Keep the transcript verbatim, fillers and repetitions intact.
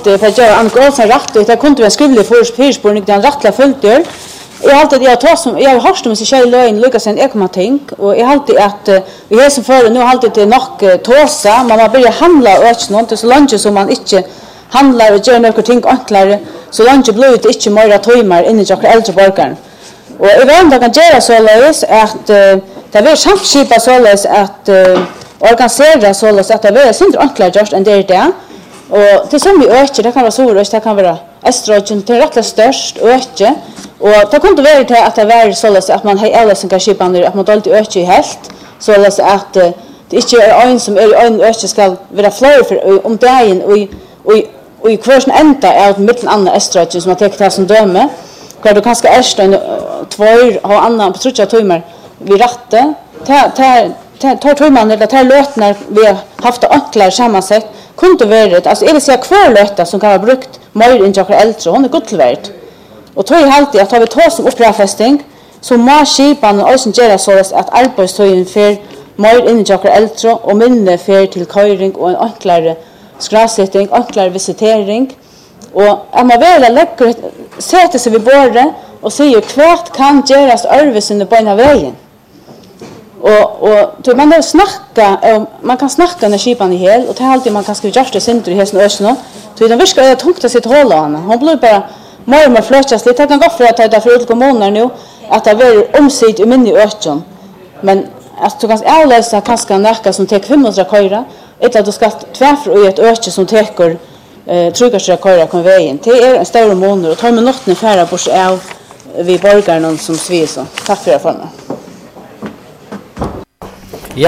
för att göra Annika Olsson rätt och det kunde vara en skrivlig förspårning där han rättla följt gör. Jag har alltid jag tar som jag har hört om sig själv lögn Lucas en ekma tänk och jag har alltid att vi är som för nu har alltid det nog tåsa man har börjat handla och inte något så långt som man inte handlar och gör några ting enklare så långt blir det inte mer timmar inne i några äldre borgare. Och jag vet inte kan göra så lös att det blir samskipa så lös att organisera så lös att det blir inte enklare just än det där. Och det som vi ökar det kan vara så det kan vara estrogen till rätt störst ökar och det kunde vara till att det var så lös att man har alla som kan skipa att man alltid ökar helt så lös att det inte är en som är en ökar ska vara fler för om dagen och och och i kursen ända är det mitten andra estrogen som har tagit det som döme kvar du kanske är en två har annan på tror jag timmar vi rätte ta ta ta timmar eller ta löt när vi har haft det enklare sammansätt kunde vara alltså är det så kvar löta som kan vara brukt mer än jag äldre hon är gott tillvärt och tror jag alltid att har vi tar som upprafästing så må skipan och sen göra så att arbetstiden för mer än jag äldre och minne för till köring och en enklare skrasättning enklare visitering och att man väl lägger sätter sig vid bordet och säger kvart kan göras örvesen på en vägen. Och och då man då snacka man kan snacka när skipan är hel och det är alltid man kan skriva just det center i hästen ösnen så det viskar det tungt att sitta hålla han hon blir bara mer med flöchas lite kan gå för att ta för olika månader nu att det blir omsitt i minne ösnen men att du kan avläsa kanske närka som tar femhundra köra eller att du ska tvärför i ett ösne som täcker eh trygga sig köra på vägen det är en stor månad och tar med nottne färra bort av vi borgarna som svisa tack för det.